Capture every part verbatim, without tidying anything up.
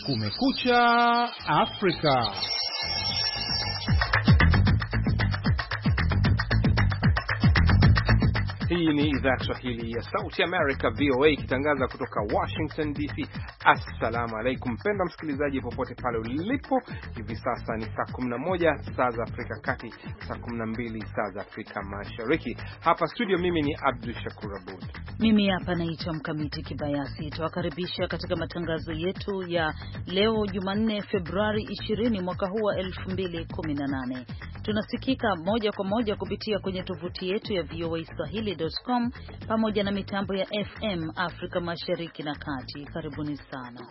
Kumekucha Afrika. Hii ni idhaa ya Kiswahili ya Sauti America V O A ikitangaza kutoka Washington D C. Assalamu alaikum mpendwa msikilizaji popote pale ulipo. Hivi sasa ni saa kumi na moja saa za Afrika Kati, saa kumi na mbili saa za Afrika Mashariki. Hapa studio mimi ni Abdul Shakur Abud. Mimi hapa naitwa Mkamiti Kibayasi. Tuwakaribisha katika matangazo yetu ya leo Jumanne Februari ishirini mwaka huu wa elfu mbili kumi na nane. Tunasikika moja kwa moja kupitia kwenye tovuti yetu ya v o a swahili dot com pamoja na mitambo ya F M Afrika Mashariki na Kati. Karibuni sana.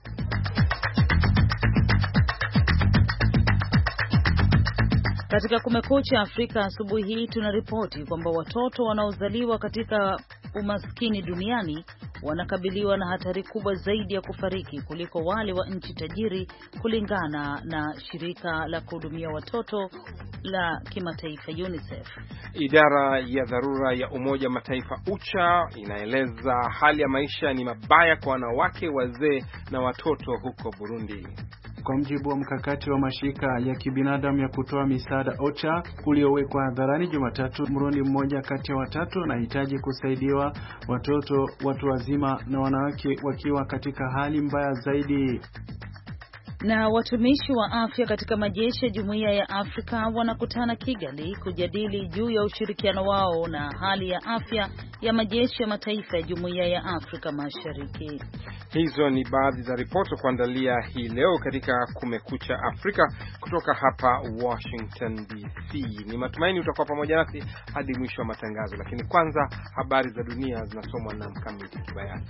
Katika Kumekucha Afrika asubuhi hii tunaripoti kwamba watoto wanaozaliwa katika umaskini duniani wanakabiliwa na hatari kubwa zaidi ya kufariki kuliko wale wa nchi tajiri, kulingana na shirika la kuhudumia watoto la kimataifa UNICEF. Idara ya dharura ya Umoja Mataifa UCHA inaeleza hali ya maisha ni mabaya kwa wanawake, wazee na watoto huko Burundi. Kwa mjibu wa mkakati wa mashirika ya kibinadamu ya kutoa misaada OCHA uliowekwa hadharani Jumatatu, Mrundi mmoja kati ya watatu anahitaji kusaidiwa, watoto, watu wazima na wanawake wakiwa katika hali mbaya zaidi. Na watumishi wa afya katika majeshi ya Jumuiya ya Afrika wanakutana Kigali kujadili juu ya ushirikiano wao na hali ya afya ya majeshi ya mataifa ya Jumuiya ya Afrika Mashariki. Hizo ni baadhi za ripoti kuandalia hii leo katika Kumekucha Afrika kutoka hapa Washington D C. Ni matumaini utakuwa pamoja nasi hadi mwisho wa matangazo, lakini kwanza habari za dunia zinasomwa na Mkamiti Kibayasi.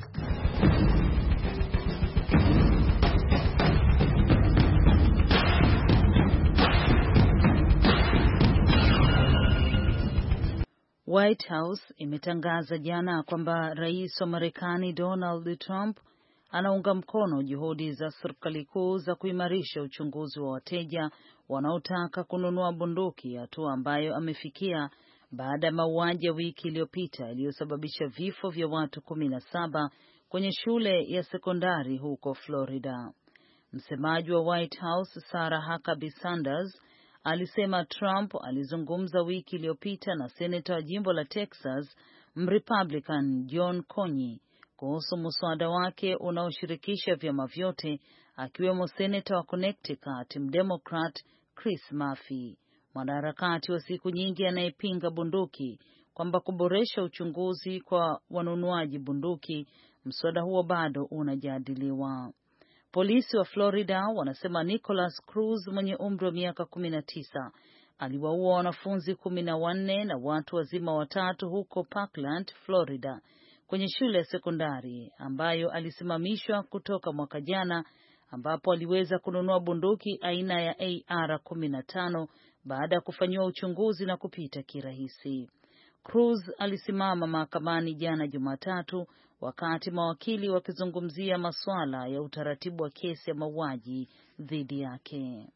White House imetangaza jana kwamba rais wa Marekani Donald Trump anaunga mkono juhudi za serikali kuu za kuimarisha uchunguzi wa wateja wanaotaka kununua bunduki, hatua ambayo amefikia baada ya mauaji ya wiki iliyopita yaliyosababisha vifo vya watu kumi na saba kwenye shule ya sekondari huko Florida. Msemaji wa White House Sarah Huckabee Sanders alisema Trump alizungumza wiki iliyopita na seneta wa jimbo la Texas Mrepublican John Conyers kuhusu mswada wake unaoshirikisha vyama vyote, akiwemo seneta wa Connecticut Mdemocrat Chris Murphy, mwanaharakati wa siku nyingi anayepinga bunduki, kwamba kuboresha uchunguzi kwa wanunuaji bunduki. Mswada huo bado unajadiliwa. Polisi wa Florida wanasema Nicholas Cruz mwenye umri wa miaka kumi na tisa aliwaua wanafunzi kumi na wanne na watu wazima watatu huko Parkland, Florida, kwenye shule ya sekondari ambayo alisimamishwa kutoka mwaka jana, ambapo aliweza kununua bunduki aina ya A R kumi na tano baada ya kufanyiwa uchunguzi na kupita kirahisi. Cruz alisimama mahakamani jana Jumatatu wakati mawakili wakizungumzia masuala ya utaratibu wa kesi ya mauaji dhidi yake.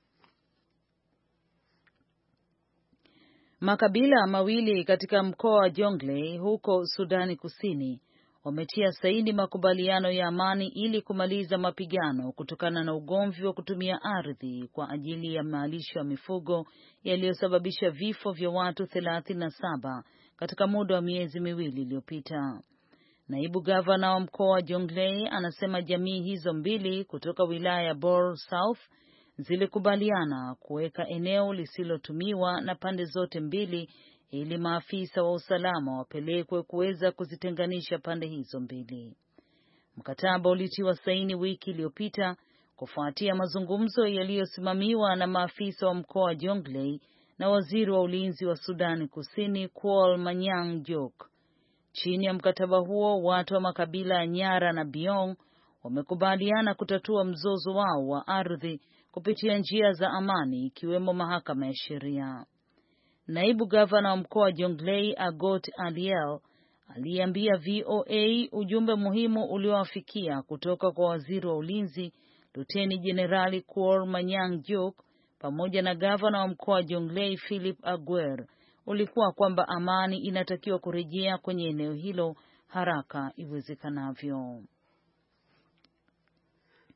Makabila mawili katika mkoa wa Jonglei huko Sudani Kusini wametia saini makubaliano ya amani ili kumaliza mapigano kutokana na ugomvi wa kutumia ardhi kwa ajili ya malisho ya mifugo yaliyosababisha vifo vya watu thelathini na saba katika muda wa miezi miwili iliyopita. Naibu gavana wa mkoa wa Jonglei anasema jamii hizo mbili kutoka wilaya ya Bor South zilikubaliana kuweka eneo lisilotumiwa na pande zote mbili ili maafisa wa usalama wapelekwe kuweza kuzitenganisha pande hizo mbili. Mkataba ulitiwa saini wiki iliyopita kufuatia mazungumzo yaliyosimamiwa na maafisa wa mkoa wa Jonglei na waziri wa ulinzi wa Sudani Kusini Kuol Manyang Jok. Chini ya mkataba huo, watu wa makabila ya Nyara na Biong wamekubaliana kutatua mzozo wao wa ardhi kupitia njia za amani, ikiwemo mahakama ya sheria. Naibu gavana wa mkoa wa Jonglei Agot Aliel aliambia V O A ujumbe muhimu uliowafikia kutoka kwa waziri wa ulinzi Luteni Jenerali Kuol Manyang Jok pamoja na gavana wa mkoa wa Jonglei Philip Aguer ulikuwa kwamba amani inatakiwa kurejea kwenye eneo hilo haraka iwezekanavyo.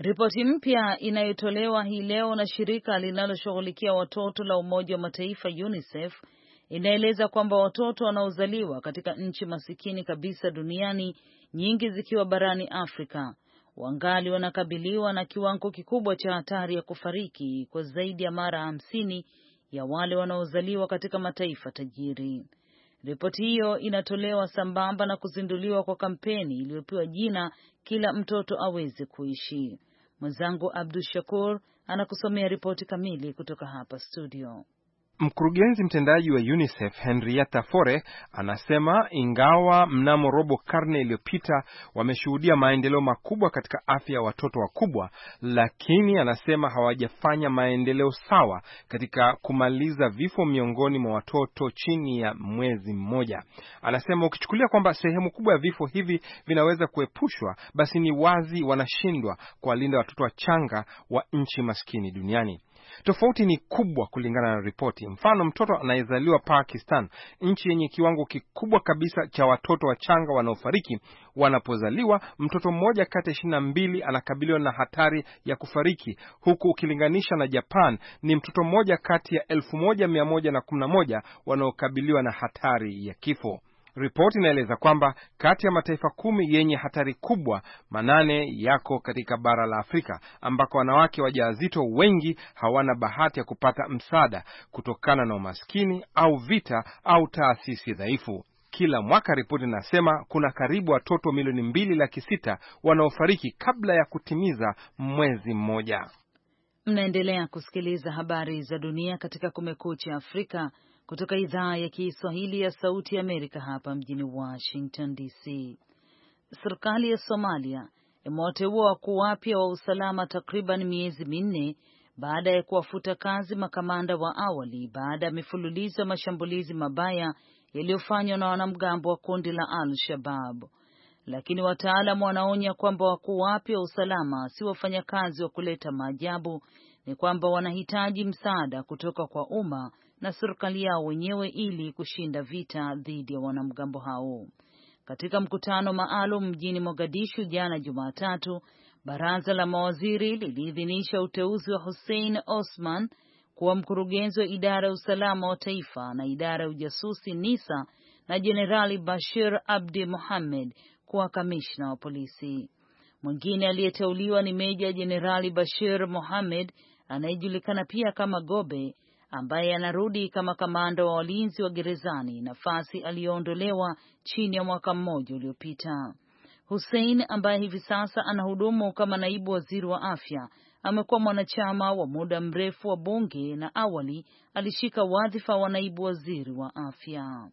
Ripoti mpya inayotolewa hii leo na shirika linaloshughulikia watoto la Umoja wa Mataifa UNICEF inaeleza kwamba watoto wanaozaliwa katika nchi masikini kabisa duniani, nyingi zikiwa barani Afrika, wangali wanakabiliwa na kiwango kikubwa cha hatari ya kufariki kwa zaidi ya mara hamsini ya wale wanaozaliwa katika mataifa tajiri. Ripoti hiyo inatolewa sambamba na kuzinduliwa kwa kampeni iliyopewa jina Kila Mtoto Aweze Kuishi. Mwenzangu Abdul Shakur anakusomea ripoti kamili kutoka hapa studio. Mkurugenzi mtendaji wa UNICEF Henrietta Fore anasema ingawa mnamo robo karne iliyopita wameshuhudia maendeleo makubwa katika afya ya watoto wakubwa, lakini anasema hawajafanya maendeleo sawa katika kumaliza vifo miongoni mwa watoto chini ya mwezi mmoja. Anasema ukichukulia kwamba sehemu kubwa ya vifo hivi vinaweza kuepushwa, basi ni wazi wanashindwa kuwalinda watoto wachanga wa nchi maskini duniani. Tofauti ni kubwa kulingana na ripoti. Mfano, mtoto anayezaliwa Pakistan, nchi yenye kiwango kikubwa kabisa cha watoto wachanga wanaofariki wanapozaliwa, mtoto mmoja kati ya ishirini na mbili anakabiliwa na hatari ya kufariki, huku ukilinganisha na Japan ni mtoto mmoja kati ya elfu moja mia moja na kumi na moja wanaokabiliwa na hatari ya kifo. Ripoti inaeleza kwamba kati ya mataifa kumi yenye hatari kubwa, manane yako katika bara la Afrika, ambako wanawake wajawazito wengi hawana bahati ya kupata msaada kutokana na umaskini au vita au taasisi dhaifu. Kila mwaka ripoti inasema kuna karibu watoto milioni mbili laki sita wanaofariki kabla ya kutimiza mwezi mmoja. Mnaendelea kusikiliza habari za dunia katika Kumekucha Afrika kutoka idhaa ya Kiswahili ya Sauti ya Amerika hapa mjini Washington D C. Serikali ya Somalia imewateua wakuu wapya wa usalama takriban miezi minne baada ya kuwafuta kazi makamanda wa awali baada ya mifululizo ya mashambulizi mabaya yaliyofanywa na wanamgambo wa kundi la Al-Shabaab. Lakini wataalamu wanaonya kwamba wakuu wapya wa usalama si wafanyakazi wa kuleta maajabu, ni kwamba wanahitaji msaada kutoka kwa umma na serikali yao wenyewe ili kushinda vita dhidi ya wanamgambo hao. Katika mkutano maalum mjini Mogadishu jana Jumatatu, baraza la mawaziri liliidhinisha uteuzi wa Hussein Osman kuwa mkurugenzi wa idara ya usalama wa taifa na idara ya ujasusi NISA na Jenerali Bashir Abdi Mohamed kuwa kamishna wa polisi. Mwingine aliyeteuliwa ni Meja Jenerali Bashir Mohamed anayejulikana pia kama Gobe, ambaye anarudi kama kamanda wa walinzi wa gerezani, nafasi aliyoondolewa chini ya mwaka mmoja uliopita. Hussein, ambaye hivi sasa anahudumu kama naibu waziri wa afya, amekuwa mwanachama wa muda mrefu wa bunge na awali alishika wadhifa wa naibu waziri wa afya.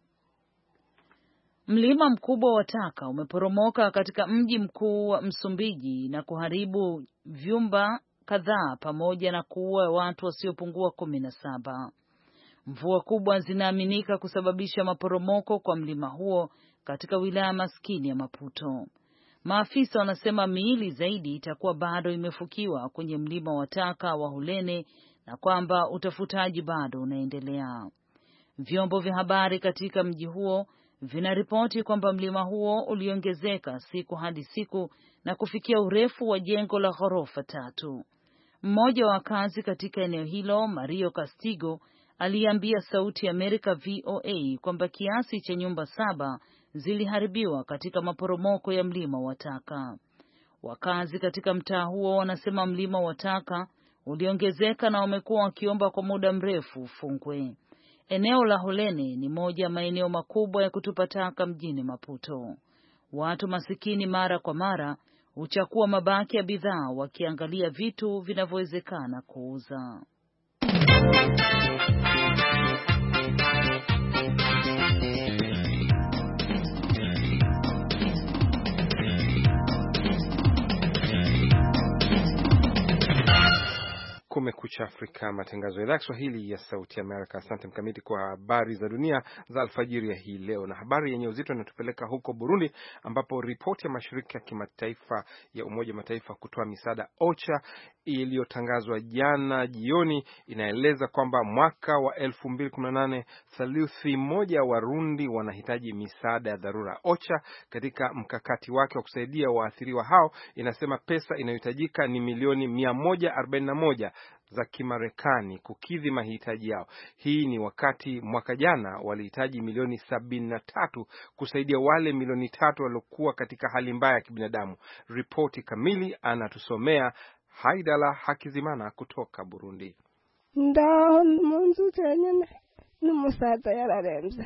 Mlima mkubwa wa taka umeporomoka katika mji mkuu wa Msumbiji na kuharibu vyumba kadhaa pamoja na kuua watu wasiopungua kumi na saba. Mvua kubwa zinaaminika kusababisha maporomoko kwa mlima huo katika wilaya maskini ya Maputo. Maafisa wanasema miili zaidi itakuwa bado imefukiwa kwenye mlima wa taka wa Hulene na kwamba utafutaji bado unaendelea. Vyombo vya habari katika mji huo vinaripoti kwamba mlima huo uliongezeka siku hadi siku na kufikia urefu wa jengo la ghorofa tatu. Mmoja wa wakazi katika eneo hilo, Mario Castigo, aliambia Sauti ya Amerika V O A kwamba kiasi cha nyumba saba ziliharibiwa katika maporomoko ya mlima wa taka. Wakazi katika mtaa huo wanasema mlima wa taka uliongezeka na wamekuwa wakiomba kwa muda mrefu ufungwe. Eneo la Hulene ni moja ya maeneo makubwa ya kutupa taka mjini Maputo. Watu masikini mara kwa mara huchukua mabaki ya bidhaa wakiangalia vitu vinavyowezekana kuuza. Kumekucha Afrika, matangazo ya idhaa Kiswahili ya Sauti Amerika. Asante Mkamiti kwa habari za dunia za alfajiri ya hii leo. Na habari yenye uzito inatupeleka huko Burundi, ambapo ripoti ya mashirika ya kimataifa ya Umoja Mataifa kutoa misaada OCHA iliyotangazwa jana jioni inaeleza kwamba mwaka wa elfu mbili kumi na nane theluthi moja Warundi wanahitaji misaada ya dharura. OCHA katika mkakati wake wa kusaidia waathiriwa hao inasema pesa inayohitajika ni milioni mia moja arobaini na moja za Kimarekani kukidhi mahitaji yao. Hii ni wakati mwaka jana walihitaji milioni sabini na tatu kusaidia wale milioni tatu waliokuwa katika hali mbaya ya kibinadamu. Ripoti kamili anatusomea Haidala Hakizimana kutoka Burundi. Ndaho munzu zenyene n'umusaza yararemze.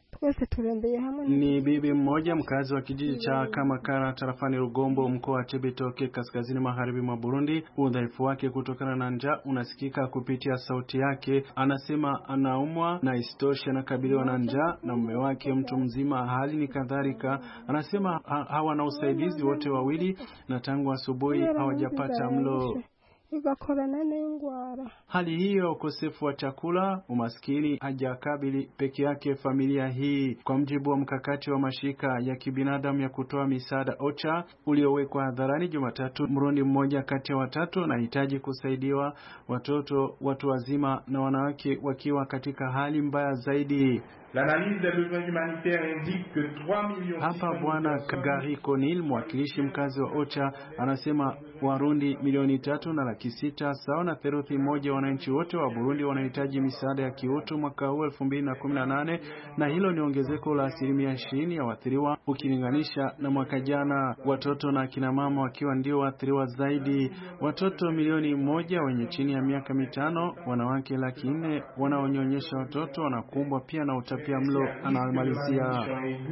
Ni bibi mmoja mkazi wa kijiji cha Kamakara tarafani Rugombo mkoa wa Cibitoke kaskazini magharibi mwa Burundi. Udhaifu wake kutokana na njaa unasikika kupitia sauti yake. Anasema anaumwa na istosha na kabiliwa na njaa na mume wake mtu mzima hali ni kadhalika. Anasema ha hawana usaidizi wote wawili na tangu asubuhi hawajapata mlo. Igakorana n'ingwara. Hali hiyo, ukosefu wa chakula, umaskini hajakabili peke yake familia hii. Kwa mjibu wa mkakati wa mashirika ya kibinadamu ya kutoa misaada OCHA uliowekwa hadharani Jumatatu, Mrundi mmoja kati ya watatu anahitaji kusaidiwa, watoto, watu wazima na wanawake wakiwa katika hali mbaya zaidi. L'analyse des besoins humanitaires indique que trois millions. Hapa Bwana Kagari Konil, mwakilishi mkazi wa OCHA, anasema Warundi milioni tatu na laki sita sawa na theluthi moja wananchi wote wa Burundi wanahitaji misaada ya kiutu mwaka huu elfu mbili na kumi na nane, na hilo ni ongezeko la asilimia ishirini ya waathiriwa ukilinganisha na mwaka jana. Watoto na kina mama wakiwa ndio waathiriwa zaidi. Watoto milioni moja wenye chini ya miaka mitano, wanawake laki nne wanaonyonyesha watoto wanakumbwa pia na utapia mlo, anamalizia.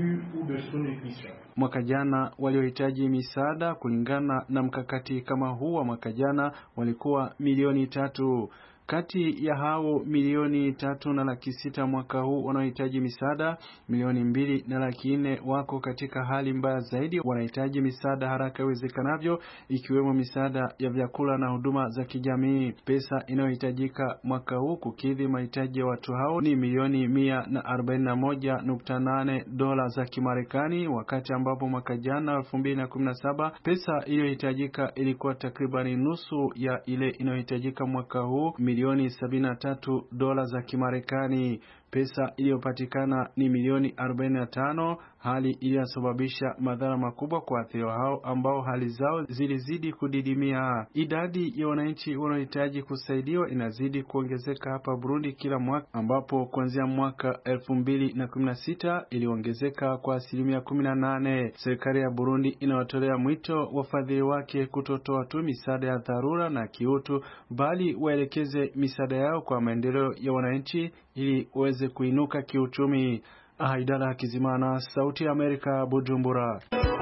Mwaka jana waliohitaji misaada kulingana na mkakati kama huu wa mwaka jana walikuwa milioni tatu. Kati ya hao milioni tatu na laki sita mwaka huu wanaohitaji misaada, milioni mbili na laki nne wako katika hali mbaya zaidi, wanahitaji misaada haraka iwezekanavyo, ikiwemo misaada ya vyakula na huduma za kijamii. Pesa inayohitajika mwaka huu kukidhi mahitaji ya watu hao ni milioni mia na arobaini na moja nukta nane dola za Kimarekani, wakati ambapo mwaka jana elfu mbili na kumi na saba pesa iliyohitajika ilikuwa takribani nusu ya ile inayohitajika mwaka huu, milioni sabini na tatu dola za Kimarekani. Pesa iliyopatikana ni milioni arobaini na tano, hali iliyosababisha madhara makubwa kwa waathiriwa hao ambao hali zao zilizidi kudidimia. Idadi ya wananchi wanaohitaji kusaidiwa inazidi kuongezeka hapa Burundi kila mwaka, ambapo kuanzia mwaka elfu mbili na kumi na sita iliongezeka kwa asilimia kumi na nane. Serikali ya Burundi inawatolea mwito wafadhili wake kutotoa tu misaada ya dharura na kiutu, bali waelekeze misaada yao kwa maendeleo ya wananchi ili waweze kuinuka kiuchumi. Haidala Hakizimana, Sauti ya Amerika, Bujumbura.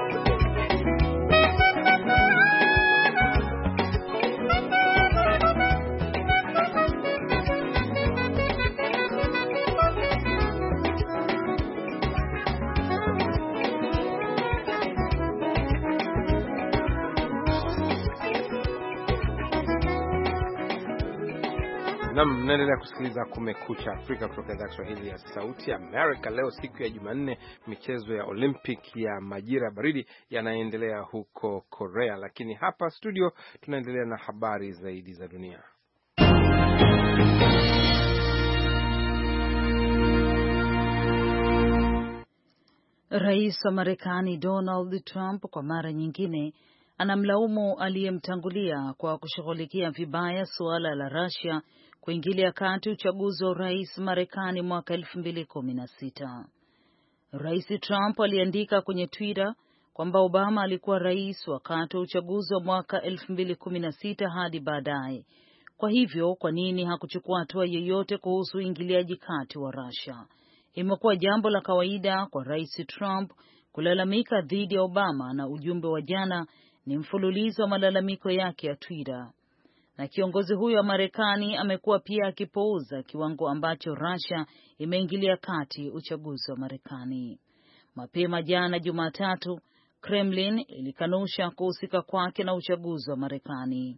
Naam, mnaendelea kusikiliza Kumekucha Afrika kutoka idhaa ya Kiswahili ya Sauti ya Amerika. Leo siku ya Jumanne, michezo ya Olympic ya majira baridi yanaendelea huko Korea, lakini hapa studio tunaendelea na habari zaidi za dunia. Rais wa Marekani Donald Trump kwa mara nyingine anamlaumu aliyemtangulia kwa kushughulikia vibaya suala la Russia kuingilia kati uchaguzi wa rais Marekani mwaka elfu mbili kumi na sita. Rais Trump aliandika kwenye Twitter kwamba Obama alikuwa rais wakati wa uchaguzi wa mwaka elfu mbili kumi na sita hadi baadaye. Kwa hivyo, kwa nini hakuchukua hatua yoyote kuhusu uingiliaji kati wa Russia? Imekuwa jambo la kawaida kwa Rais Trump kulalamika dhidi ya Obama, na ujumbe wa jana ni mfululizo wa malalamiko yake ya Twitter. Na kiongozi huyo wa Marekani amekuwa pia akipouza kiwango ambacho Russia imeingilia kati uchaguzi wa Marekani. Mapema jana Jumatatu, Kremlin ilikanusha kuhusika kwake na uchaguzi wa Marekani.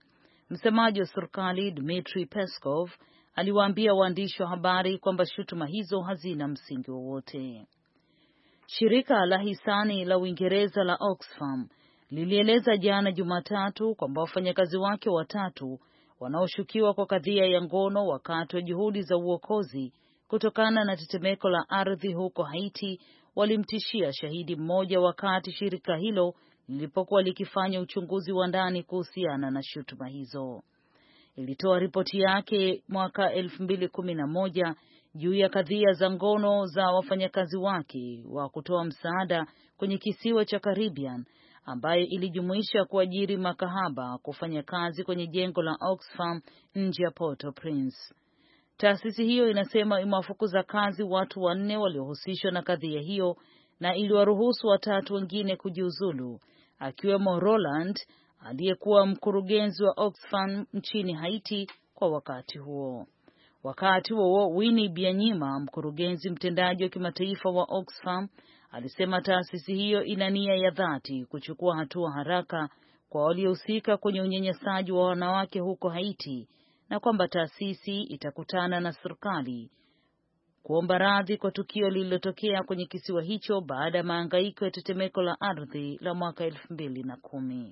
Msemaji wa serikali Dmitry Peskov aliwaambia waandishi wa habari kwamba shutuma hizo hazina msingi wowote. Shirika la hisani la Uingereza la Oxfam lilieleza jana Jumatatu kwamba wafanyakazi wake watatu wanaoshukiwa kwa kadhia ya ngono wakati wa juhudi za uokozi kutokana na tetemeko la ardhi huko Haiti walimtishia shahidi mmoja wakati shirika hilo lilipokuwa likifanya uchunguzi wa ndani kuhusiana na shutuma hizo. Ilitoa ripoti yake mwaka elfu mbili kumi na moja juu ya kadhia za ngono za wafanyakazi wake wa kutoa msaada kwenye kisiwa cha Caribbean, ambayo ilijumuisha kuajiri makahaba kufanya kazi kwenye jengo la Oxfam nje ya Port-au-Prince. Taasisi hiyo inasema imewafukuza kazi watu wanne waliohusishwa na kadhia hiyo na iliwaruhusu watatu wengine kujiuzulu, akiwemo Roland aliyekuwa mkurugenzi wa Oxfam nchini Haiti kwa wakati huo. Wakati huo Winnie Byanyima, mkurugenzi mtendaji wa kimataifa wa Oxfam, alisema taasisi hiyo ina nia ya dhati kuchukua hatua haraka kwa waliohusika kwenye unyanyasaji wa wanawake huko Haiti na kwamba taasisi itakutana na serikali kuomba radhi kwa tukio lililotokea kwenye kisiwa hicho baada ya mahangaiko ya tetemeko la ardhi la mwaka elfu mbili na kumi.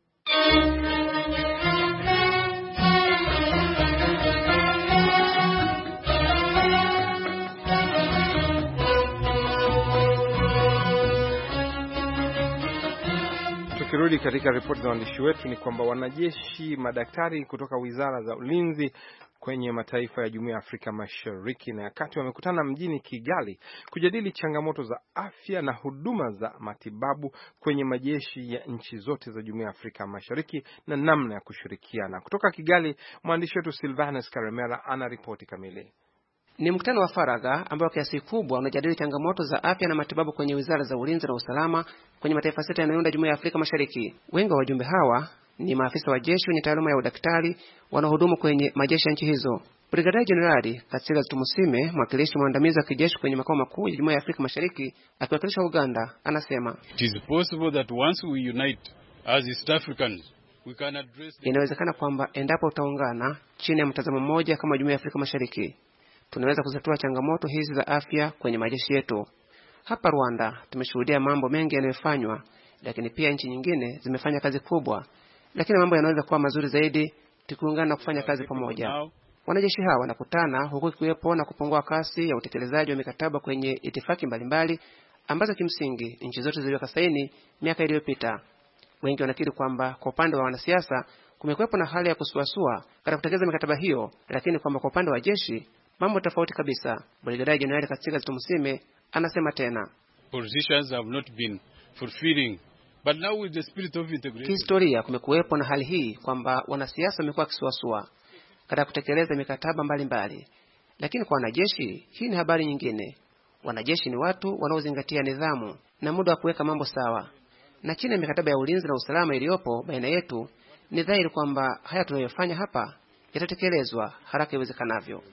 Tukirudi katika ripoti za waandishi wetu ni kwamba wanajeshi madaktari kutoka wizara za ulinzi kwenye mataifa ya Jumuiya ya Afrika Mashariki na ya Kati wamekutana mjini Kigali kujadili changamoto za afya na huduma za matibabu kwenye majeshi ya nchi zote za Jumuiya ya Afrika Mashariki na namna ya kushirikiana. Kutoka Kigali, mwandishi wetu Silvanus Karemera ana ripoti kamili. Ni mkutano wa faragha ambao kiasi kubwa unajadili changamoto za afya na matibabu kwenye wizara za ulinzi na usalama kwenye mataifa sita yanayounda Jumuiya ya Afrika Mashariki. Wengi wa wajumbe hawa ni maafisa wa jeshi wenye taaluma ya udaktari wanaohudumu kwenye majeshi ya nchi hizo. Brigadier General Katsila Tumusime, mwakilishi mwandamizi wa kijeshi kwenye makao makuu ya Jumuiya ya Afrika Mashariki akiwakilisha Uganda, anasema it is possible that once we unite as East Africans we can address the... inawezekana kwamba endapo utaungana chini ya mtazamo mmoja kama Jumuiya ya Afrika Mashariki tunaweza kutatua changamoto hizi za afya kwenye majeshi yetu. Hapa Rwanda tumeshuhudia mambo mengi yanayofanywa, lakini pia nchi nyingine zimefanya kazi kubwa, lakini mambo yanaweza kuwa mazuri zaidi tukiungana na kufanya kazi pamoja. Wanajeshi hawa wanakutana huku kuwepo na kupungua kasi ya utekelezaji wa mikataba kwenye itifaki mbalimbali ambazo kimsingi nchi zote ziliweka saini miaka iliyopita. Wengi wanakiri kwamba kwa upande wa wanasiasa kumekuwepo na hali ya kusuasua katika kutekeleza mikataba hiyo, lakini kwamba kwa upande wa jeshi mambo tofauti kabisa. Brigadier General Katsila Tumusime anasema tena, positions have not been fulfilling, but now with the spirit of integration. Kihistoria kumekuwepo na hali hii kwamba wanasiasa wamekuwa kisuasua katika kutekeleza mikataba mbalimbali mbali. Lakini kwa wanajeshi hii ni habari nyingine. Wanajeshi ni watu wanaozingatia nidhamu na muda wa kuweka mambo sawa. Na chini ya mikataba ya ulinzi na usalama iliyopo baina yetu, ni dhahiri kwamba haya tunayofanya hapa yatatekelezwa haraka iwezekanavyo.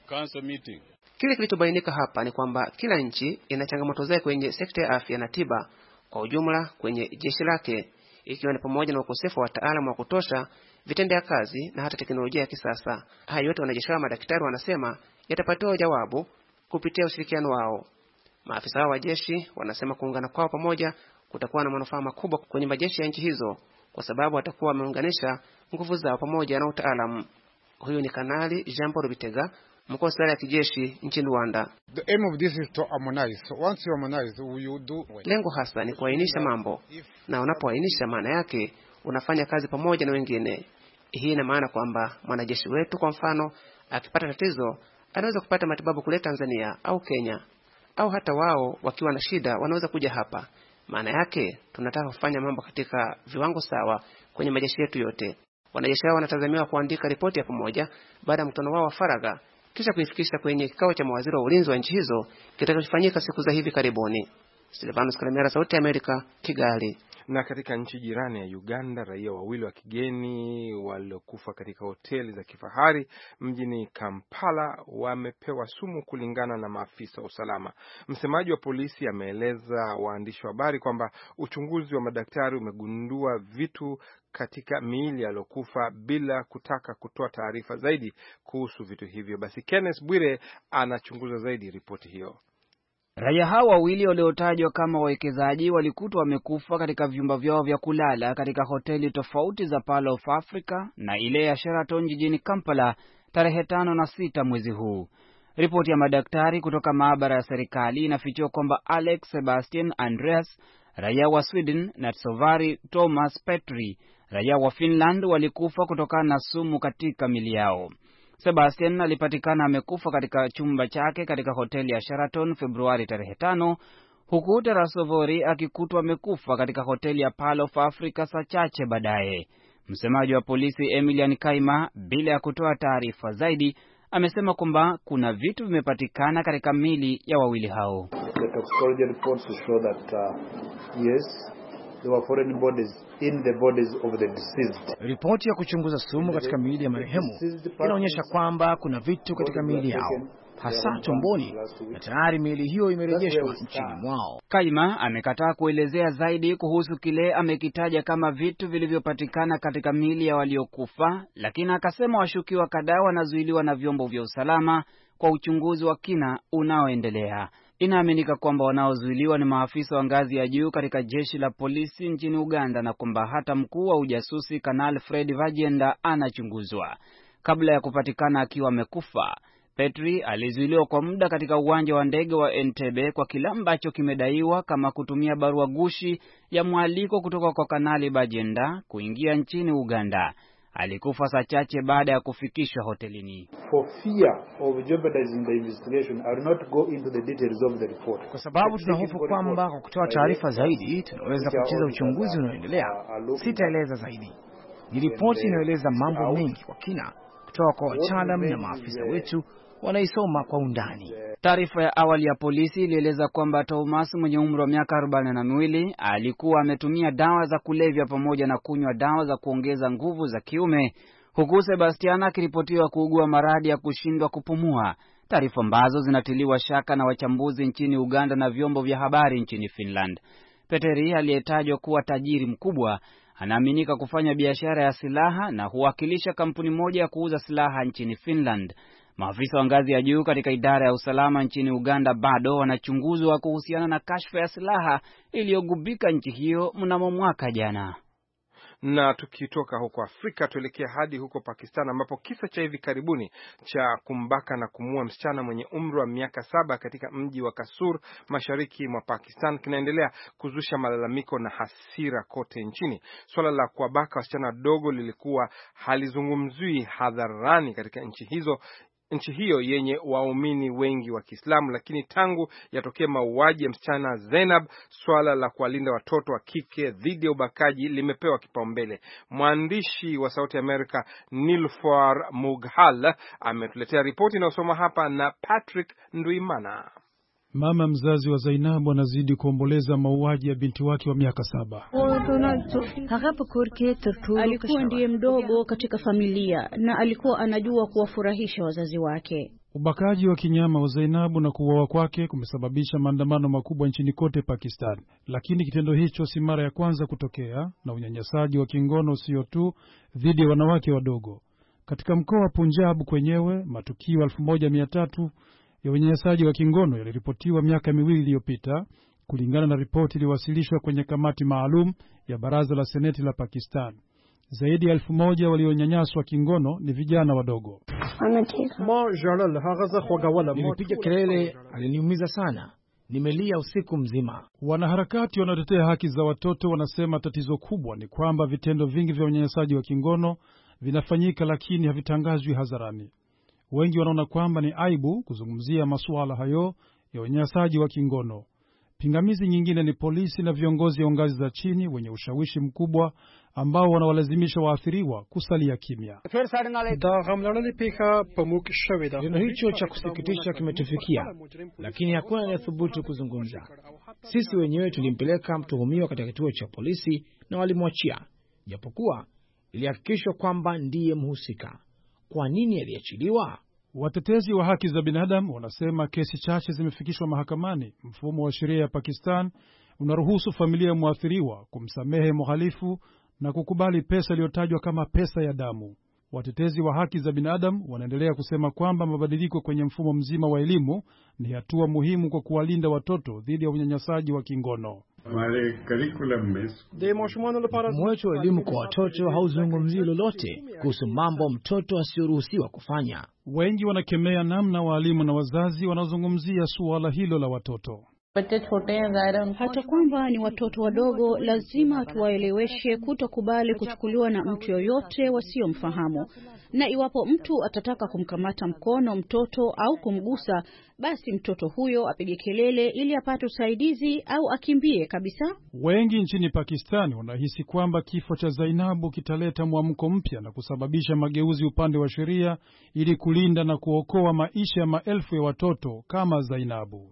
Kile kilichobainika hapa ni kwamba kila nchi ina changamoto zake kwenye sekta ya afya na tiba kwa ujumla kwenye jeshi lake, ikiwa ni pamoja na ukosefu wa wataalamu wa kutosha, vitendea kazi na hata teknolojia ya kisasa. Haya yote wanajeshi wa madaktari wanasema yatapatiwa jawabu kupitia ushirikiano wao. Maafisa wa jeshi wanasema kuungana kwao pamoja kutakuwa na manufaa makubwa kwenye majeshi ya nchi hizo kwa sababu watakuwa wameunganisha nguvu zao pamoja na utaalamu. Huyu ni Kanali Jean Paul Bitega, mkuu wa sera ya kijeshi nchini Rwanda. The aim of this is to harmonize. So once you harmonize, you do... Lengo hasa ni kuainisha mambo. Na unapoainisha maana yake unafanya kazi pamoja na wengine. Hii ina maana kwamba mwanajeshi wetu kwa mfano akipata tatizo anaweza kupata matibabu kule Tanzania au Kenya, au hata wao wakiwa na shida wanaweza kuja hapa. Maana yake tunataka kufanya mambo katika viwango sawa kwenye majeshi yetu yote. Wanajeshi hao wanatazamiwa kuandika ripoti ya pamoja baada ya mkutano wao wa faragha kisha kuifikisha kwenye kikao cha mawaziri wa ulinzi wa nchi hizo kitakachofanyika siku za hivi karibuni. Silvanus Karemera, Sauti ya Amerika, Kigali. Na katika nchi jirani ya Uganda, raia wawili wa kigeni waliokufa katika hoteli za kifahari mjini Kampala wamepewa sumu kulingana na maafisa wa usalama. Msemaji wa polisi ameeleza waandishi wa habari kwamba uchunguzi wa madaktari umegundua vitu katika miili aliyokufa bila kutaka kutoa taarifa zaidi kuhusu vitu hivyo. Basi Kenneth Bwire anachunguza zaidi ripoti hiyo. Raia hao wawili waliotajwa kama wawekezaji walikutwa wamekufa katika vyumba vyao vya kulala katika hoteli tofauti za Pearl of Africa na ile ya Sheraton jijini Kampala tarehe tano na sita mwezi huu. Ripoti ya madaktari kutoka maabara ya serikali inafichua kwamba Alex Sebastian Andreas, raia wa Sweden, na Tsovari Thomas Petri, raia wa Finland, walikufa kutokana na sumu katika mili yao. Sebastian alipatikana amekufa katika chumba chake katika hoteli ya Sheraton Februari tarehe tano, huku Tsovari akikutwa amekufa katika hoteli ya Pearl of Africa saa chache baadaye. Msemaji wa polisi Emilian Kaima, bila ya kutoa taarifa zaidi, amesema kwamba kuna vitu vimepatikana katika mili ya wawili hao. The toxicology reports show that uh, yes, there were foreign bodies in the bodies of the deceased. Ripoti ya kuchunguza sumu katika miili ya marehemu inaonyesha kwamba kuna vitu katika miili yao, hasa tumboni, na tayari miili hiyo imerejeshwa nchini mwao. Kaima amekataa kuelezea zaidi kuhusu kile amekitaja kama vitu vilivyopatikana katika miili ya waliokufa, lakini akasema washukiwa kadhaa wanazuiliwa na vyombo vya usalama kwa uchunguzi wa kina unaoendelea. Inaaminika kwamba wanaozuiliwa ni maafisa wa ngazi ya juu katika jeshi la polisi nchini Uganda na kwamba hata mkuu wa ujasusi Kanali Fred Vagenda anachunguzwa. Kabla ya kupatikana akiwa amekufa, Petri alizuiliwa kwa muda katika uwanja wa ndege wa Entebbe kwa kile ambacho kimedaiwa kama kutumia barua gushi ya mwaliko kutoka kwa Kanali Vagenda kuingia nchini Uganda. Alikufa saa chache baada ya kufikishwa hotelini. For fear of jeopardizing the investigation, I will not go into the details of the report. Kwa sababu tunahofu kwamba kwa kutoa taarifa zaidi tunaweza kucheza uchunguzi unaoendelea. Sitaeleza zaidi. Ni ripoti inayoeleza mambo mengi kwa kina kutoka kwa wataalamu na maafisa wetu wanaisoma kwa undani. Taarifa ya awali ya polisi ilieleza kwamba Thomas mwenye umri wa miaka arobaini na miwili alikuwa ametumia dawa za kulevya pamoja na kunywa dawa za kuongeza nguvu za kiume, huku Sebastiana akiripotiwa kuugua maradhi ya kushindwa kupumua, taarifa ambazo zinatiliwa shaka na wachambuzi nchini Uganda na vyombo vya habari nchini Finland. Petri aliyetajwa kuwa tajiri mkubwa anaaminika kufanya biashara ya silaha na huwakilisha kampuni moja ya kuuza silaha nchini Finland. Maafisa wa ngazi ya juu katika idara ya usalama nchini Uganda bado wanachunguzwa kuhusiana na kashfa ya silaha iliyogubika nchi hiyo mnamo mwaka jana. Na tukitoka huko Afrika tuelekea hadi huko Pakistan, ambapo kisa cha hivi karibuni cha kumbaka na kumua msichana mwenye umri wa miaka saba katika mji wa Kasur mashariki mwa Pakistan kinaendelea kuzusha malalamiko na hasira kote nchini. Swala la kuwabaka wasichana wadogo lilikuwa halizungumzwi hadharani katika nchi hizo nchi hiyo yenye waumini wengi wa Kiislamu, lakini tangu yatokee mauaji ya msichana Zainab, swala la kuwalinda watoto wa kike dhidi ya ubakaji limepewa kipaumbele. Mwandishi wa Sauti ya Amerika Nilfar Mughal ametuletea ripoti inayosoma hapa na Patrick Nduimana. Mama mzazi wa Zainab anazidi kuomboleza mauaji ya binti wake wa miaka saba. Alikuwa ndiye mdogo katika familia na alikuwa anajua kuwafurahisha wazazi wake. Ubakaji wa kinyama wa Zainab na kuuawa kwake kumesababisha maandamano makubwa nchini kote Pakistan. Lakini kitendo hicho si mara ya kwanza kutokea, na unyanyasaji wa kingono sio tu dhidi ya wanawake wadogo. Katika mkoa wa Punjab kwenyewe, matukio elfu moja mia tatu ya unyanyasaji wa kingono yaliripotiwa miaka miwili iliyopita, kulingana na ripoti iliyowasilishwa kwenye kamati maalum ya baraza la seneti la Pakistan. Zaidi ya elfu moja walionyanyaswa kingono ni vijana wadogo. Nilipiga kelele, aliniumiza sana. Nimelia usiku mzima. Wanaharakati wanaotetea haki za watoto wanasema tatizo kubwa ni kwamba vitendo vingi vya unyanyasaji wa kingono vinafanyika lakini havitangazwi hadharani. Wengi wanaona kwamba ni aibu kuzungumzia masuala hayo ya unyanyasaji wa kingono. Pingamizi nyingine ni polisi na viongozi wa ngazi za chini wenye ushawishi mkubwa ambao wanawalazimisha waathiriwa kusalia kimya. Neno hicho cha kusikitisha kimetufikia, lakini hakuna anayethubutu kuzungumza. Sisi wenyewe tulimpeleka mtuhumiwa katika kituo cha polisi na walimwachia, japokuwa ilihakikishwa kwamba ndiye mhusika. Kwa nini aliachiliwa? Watetezi wa haki za binadamu wanasema kesi chache zimefikishwa mahakamani. Mfumo wa sheria ya Pakistan unaruhusu familia ya mwathiriwa kumsamehe mhalifu na kukubali pesa iliyotajwa kama pesa ya damu. Watetezi wa haki za binadamu wanaendelea kusema kwamba mabadiliko kwenye mfumo mzima wa elimu ni hatua muhimu kwa kuwalinda watoto dhidi ya unyanyasaji wa kingono. Mweto wa elimu kwa watoto hauzungumzii lolote kuhusu mambo mtoto asiyoruhusiwa kufanya. Wengi wanakemea namna walimu na wazazi wanaozungumzia suala hilo la watoto. Hata kwamba ni watoto wadogo, lazima tuwaeleweshe kutokubali kuchukuliwa na mtu yoyote wasiomfahamu. Na iwapo mtu atataka kumkamata mkono mtoto au kumgusa, basi mtoto huyo apige kelele ili apate usaidizi au akimbie kabisa. Wengi nchini Pakistani wanahisi kwamba kifo cha Zainabu kitaleta mwamko mpya na kusababisha mageuzi upande wa sheria ili kulinda na kuokoa maisha ya maelfu ya watoto kama Zainabu.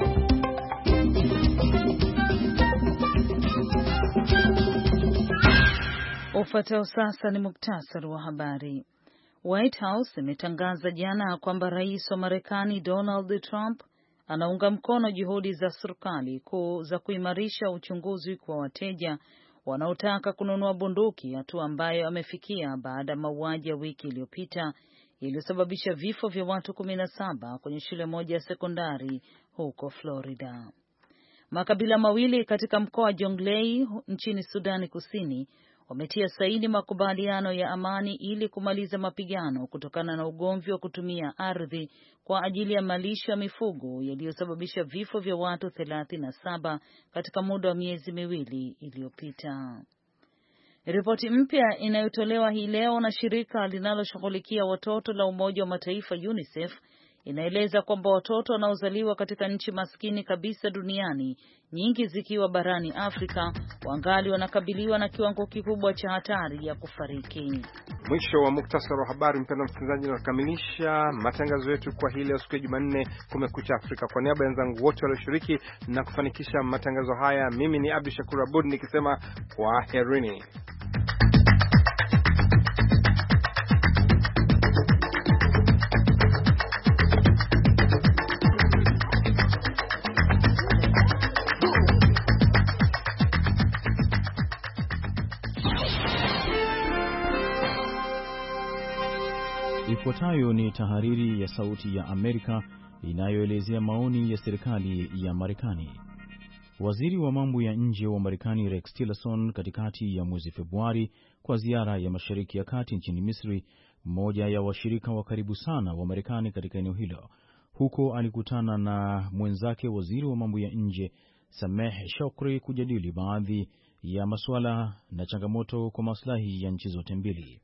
Ufuatao sasa ni muktasari wa habari. White House imetangaza jana kwamba rais wa Marekani Donald Trump anaunga mkono juhudi za serikali kuu za kuimarisha uchunguzi kwa wateja wanaotaka kununua bunduki, hatua ambayo amefikia baada ya mauaji ya wiki iliyopita iliyosababisha vifo vya watu kumi na saba kwenye shule moja ya sekondari huko Florida. Makabila mawili katika mkoa wa Jonglei nchini Sudani Kusini wametia saini makubaliano ya amani ili kumaliza mapigano kutokana na ugomvi wa kutumia ardhi kwa ajili ya malisho ya mifugo yaliyosababisha vifo vya watu thelathini na saba katika muda wa miezi miwili iliyopita. Ripoti mpya inayotolewa hii leo na shirika linaloshughulikia watoto la Umoja wa Mataifa UNICEF inaeleza kwamba watoto wanaozaliwa katika nchi maskini kabisa duniani, nyingi zikiwa barani Afrika, wangali wanakabiliwa na kiwango kikubwa cha hatari ya kufariki. Mwisho wa muktasari wa habari. Mpendwa msikilizaji, nakamilisha matangazo yetu kwa hii leo, siku ya Jumanne, Kumekucha Afrika. Kwa niaba ya wenzangu wote walioshiriki na kufanikisha matangazo haya, mimi ni Abdul Shakur Abud nikisema kwa herini. Ifuatayo ni tahariri ya Sauti ya Amerika inayoelezea maoni ya serikali ya Marekani. Waziri wa mambo ya nje wa Marekani Rex Tillerson katikati ya mwezi Februari kwa ziara ya Mashariki ya Kati nchini Misri, mmoja ya washirika wa karibu sana wa Marekani katika eneo hilo. Huko alikutana na mwenzake waziri wa mambo ya nje Sameh Shoukry kujadili baadhi ya masuala na changamoto kwa maslahi ya nchi zote mbili.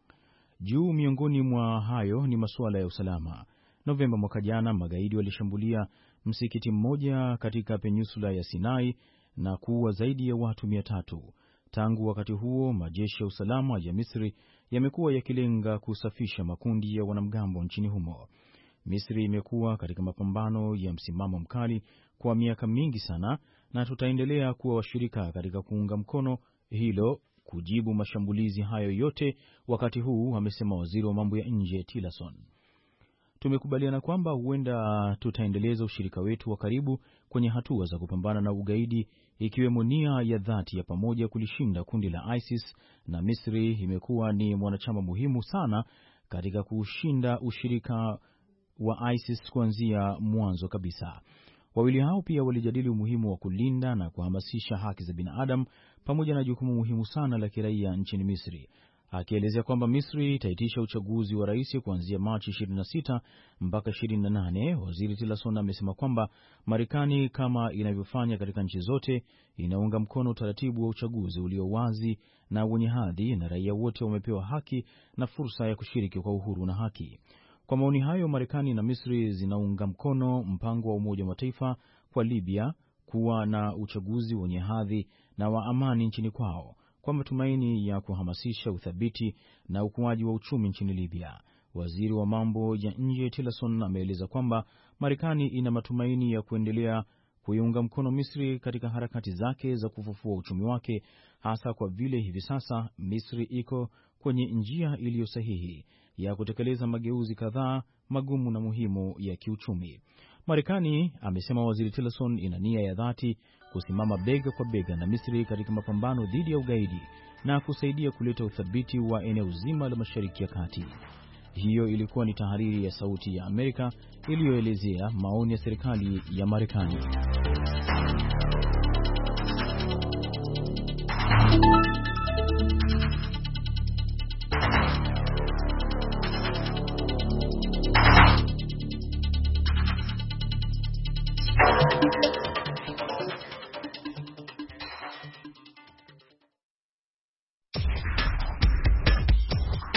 Juu miongoni mwa hayo ni masuala ya usalama. Novemba mwaka jana, magaidi walishambulia msikiti mmoja katika peninsula ya Sinai na kuua zaidi ya watu mia tatu. Tangu wakati huo, majeshi ya usalama ya Misri yamekuwa yakilenga kusafisha makundi ya wanamgambo nchini humo. Misri imekuwa katika mapambano ya msimamo mkali kwa miaka mingi sana, na tutaendelea kuwa washirika katika kuunga mkono hilo kujibu mashambulizi hayo yote wakati huu, amesema waziri wa mambo ya nje Tillerson. Tumekubaliana kwamba huenda tutaendeleza ushirika wetu wa karibu kwenye hatua za kupambana na ugaidi, ikiwemo nia ya dhati ya pamoja kulishinda kundi la ISIS, na Misri imekuwa ni mwanachama muhimu sana katika kushinda ushirika wa ISIS kuanzia mwanzo kabisa. Wawili hao pia walijadili umuhimu wa kulinda na kuhamasisha haki za binadamu pamoja na jukumu muhimu sana la kiraia nchini Misri. Akielezea kwamba Misri itaitisha uchaguzi wa rais kuanzia Machi ishirini na sita mpaka ishirini na nane, waziri Tillerson amesema kwamba Marekani, kama inavyofanya katika nchi zote, inaunga mkono utaratibu wa uchaguzi ulio wazi na wenye hadhi, na raia wote wamepewa haki na fursa ya kushiriki kwa uhuru na haki. Kwa maoni hayo, Marekani na Misri zinaunga mkono mpango wa Umoja wa Mataifa kwa Libya kuwa na uchaguzi wenye hadhi na wa amani nchini kwao, kwa matumaini ya kuhamasisha uthabiti na ukuaji wa uchumi nchini Libya. Waziri wa mambo ya nje Tillerson ameeleza kwamba Marekani ina matumaini ya kuendelea kuiunga mkono Misri katika harakati zake za kufufua uchumi wake, hasa kwa vile hivi sasa Misri iko kwenye njia iliyo sahihi ya kutekeleza mageuzi kadhaa magumu na muhimu ya kiuchumi. Marekani, amesema waziri Tillerson, ina nia ya dhati kusimama bega kwa bega na Misri katika mapambano dhidi ya ugaidi na kusaidia kuleta uthabiti wa eneo zima la Mashariki ya Kati. Hiyo ilikuwa ni tahariri ya Sauti ya Amerika iliyoelezea maoni ya serikali ya Marekani.